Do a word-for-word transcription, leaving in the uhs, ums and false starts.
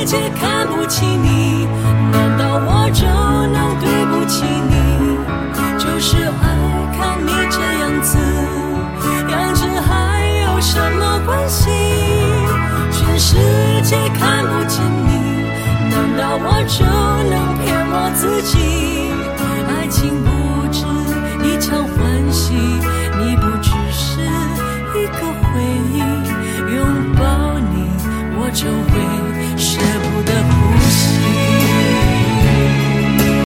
界看不起你，难道我就能对不起你？就是爱看你这样子，样子还有什么关系？全世界看不见你，难道我就能骗我自己？爱情不止一场欢喜，你不只是一个回忆，拥抱你我就会深